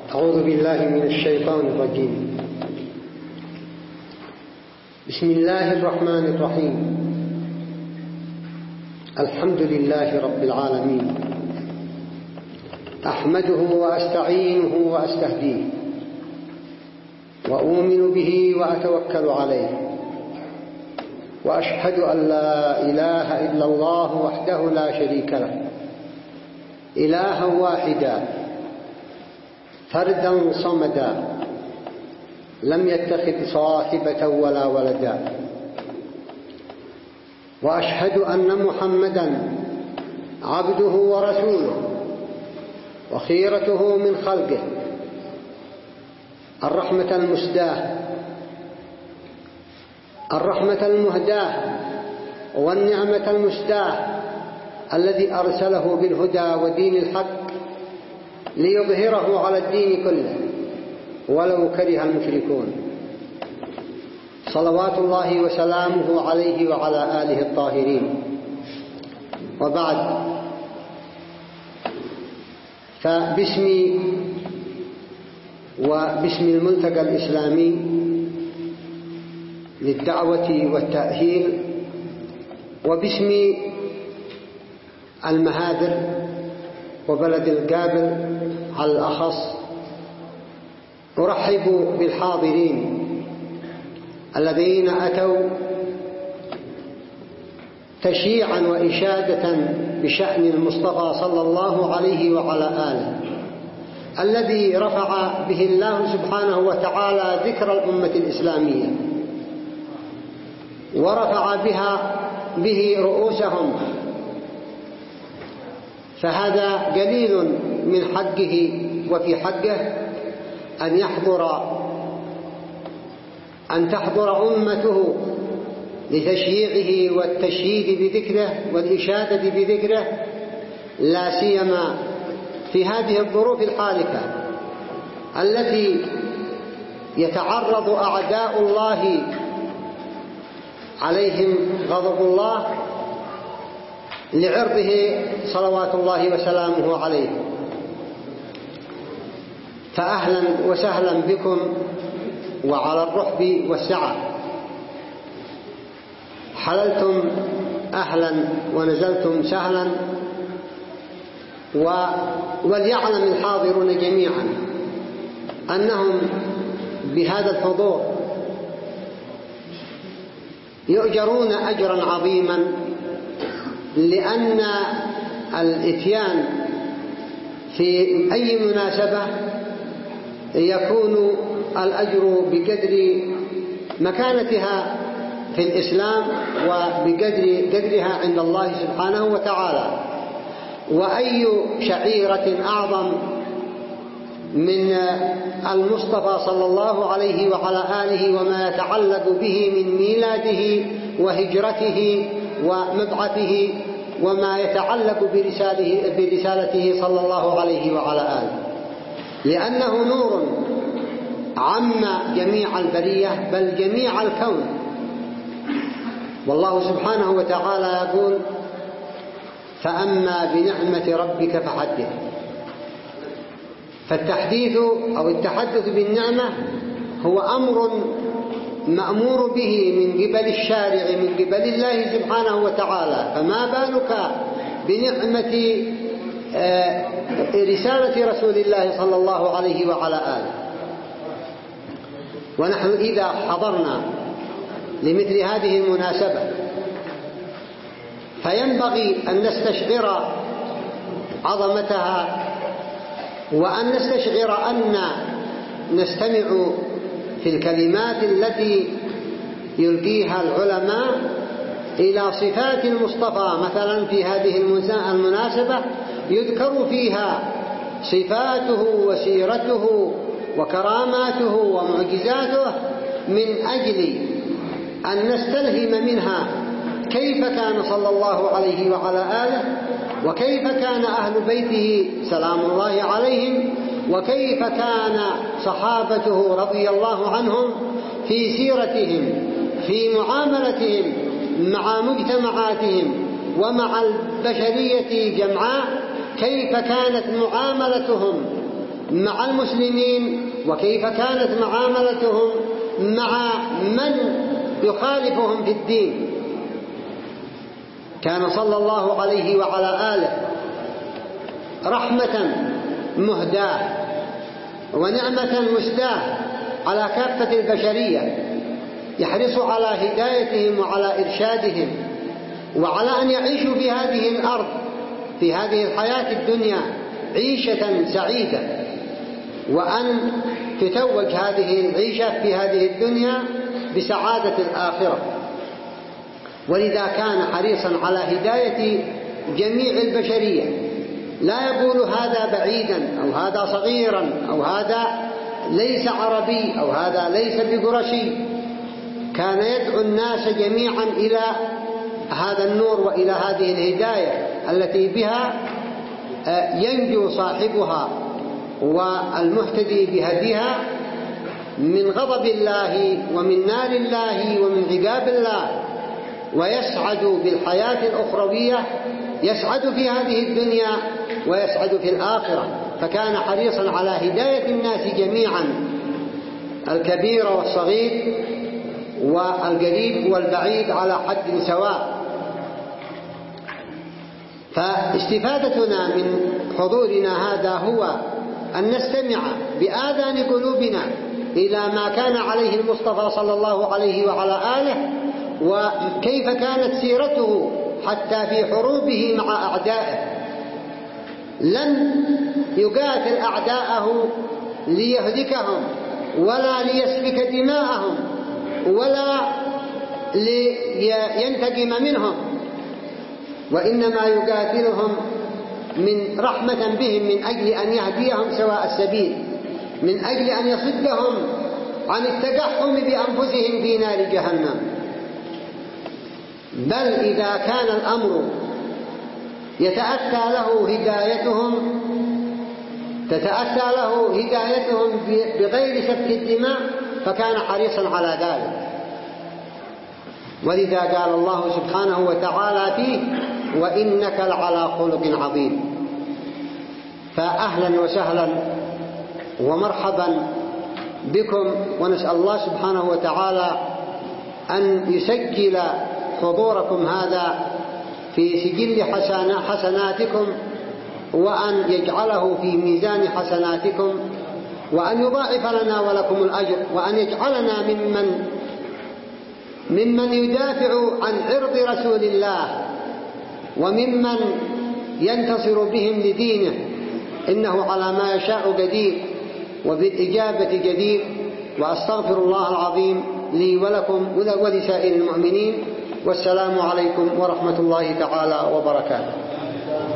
أعوذ بالله من الشيطان الرجيم. بسم الله الرحمن الرحيم. الحمد لله رب العالمين، أحمده وأستعينه وأستهديه وأؤمن به وأتوكل عليه، وأشهد أن لا إله إلا الله وحده لا شريك له، إلها واحدا فردا صمدا، لم يتخذ صاحبة ولا ولدا، وأشهد أن محمدا عبده ورسوله وخيرته من خلقه، الرحمة المسداة، الرحمة المهداة، والنعمة المسداة، الذي أرسله بالهدى ودين الحق ليظهره على الدين كله ولو كره المشركون، صلوات الله وسلامه عليه وعلى آله الطاهرين. وبعد، فباسمي وباسم الملتقى الإسلامي للدعوة والتأهيل، وباسم المهادر وبلد القابل على الأخص، أرحب بالحاضرين الذين أتوا تشييعا وإشادة بشأن المصطفى صلى الله عليه وعلى آله، الذي رفع به الله سبحانه وتعالى ذكر الأمة الإسلامية ورفع به رؤوسهم، فهذا قليل من حقه وفي حقه أن تحضر أمته لتشييعه والتشييد بذكره والإشادة بذكره، لا سيما في هذه الظروف الحالكة التي يتعرض أعداء الله عليهم غضب الله لعرضه صلوات الله وسلامه عليه. فأهلا وسهلا بكم وعلى الرحب والسعة، حللتم أهلا ونزلتم سهلا. وليعلم الحاضرون جميعا أنهم بهذا الحضور يؤجرون أجرا عظيما، لأن الإتيان في أي مناسبة يكون الأجر بقدر مكانتها في الإسلام وبقدر قدرها عند الله سبحانه وتعالى. وأي شعيرة أعظم من المصطفى صلى الله عليه وعلى آله وما يتعلق به من ميلاده وهجرته ومبعثه وما يتعلق برسالته صلى الله عليه وعلى آله، لأنه نور عم جميع البرية بل جميع الكون. والله سبحانه وتعالى يقول: فأما بنعمة ربك فحدث. فالتحديث أو التحدث بالنعمة هو أمر مأمور به من قبل الشارع، من قبل الله سبحانه وتعالى، فما بالك بنعمة رسالة رسول الله صلى الله عليه وعلى آله. ونحن إذا حضرنا لمثل هذه المناسبة فينبغي أن نستشعر عظمتها، وأن نستشعر أن نستمع في الكلمات التي يلقيها العلماء إلى صفات المصطفى. مثلا في هذه المناسبة يذكر فيها صفاته وسيرته وكراماته ومعجزاته، من أجل أن نستلهم منها كيف كان صلى الله عليه وعلى آله، وكيف كان أهل بيته سلام الله عليهم، وكيف كان صحابته رضي الله عنهم في سيرتهم، في معاملتهم مع مجتمعاتهم ومع البشرية جمعاء، كيف كانت معاملتهم مع المسلمين وكيف كانت معاملتهم مع من يخالفهم في الدين. كان صلى الله عليه وعلى آله رحمة مهداة ونعمة مسداة على كافة البشرية، يحرص على هدايتهم وعلى إرشادهم وعلى أن يعيشوا في هذه الأرض في هذه الحياة الدنيا عيشة سعيدة، وأن تتوج هذه العيشة في هذه الدنيا بسعادة الآخرة. ولذا كان حريصا على هداية جميع البشرية، لا يقول هذا بعيدا أو هذا صغيرا أو هذا ليس عربي أو هذا ليس بقرشي. كان يدعو الناس جميعا إلى هذا النور وإلى هذه الهداية التي بها ينجو صاحبها والمهتدي بهديها من غضب الله ومن نار الله ومن عقاب الله، ويسعد بالحياة الأخروية، يسعد في هذه الدنيا ويسعد في الآخرة. فكان حريصا على هداية الناس جميعا، الكبير والصغير والقريب والبعيد على حد سواء. فاستفادتنا من حضورنا هذا هو أن نستمع بآذان قلوبنا إلى ما كان عليه المصطفى صلى الله عليه وعلى آله، وكيف كانت سيرته حتى في حروبه مع أعدائه. لم يقاتل أعداءه ليهلكهم ولا ليسفك دماءهم ولا لينتقم منهم، وإنما يقاتلهم من رحمة بهم، من أجل أن يهديهم سواء السبيل، من أجل أن يصدهم عن التقحم بأنفسهم في نار جهنم. بل إذا كان الأمر تتأتى له هدايتهم بغير سفك الدماء فكان حريصا على ذلك. ولذا قال الله سبحانه وتعالى فيه: وإنك لعلى خلق عظيم. فأهلا وسهلا ومرحبا بكم، ونسأل الله سبحانه وتعالى أن يسجل حضوركم هذا في سجل حسناتكم، وأن يجعله في ميزان حسناتكم، وأن يضاعف لنا ولكم الأجر، وأن يجعلنا ممن يدافع عن عرض رسول الله وممن ينتصر بهم لدينه، إنه على ما يشاء قدير وبالإجابة جدير. وأستغفر الله العظيم لي ولكم ولسائر المؤمنين، والسلام عليكم ورحمة الله تعالى وبركاته.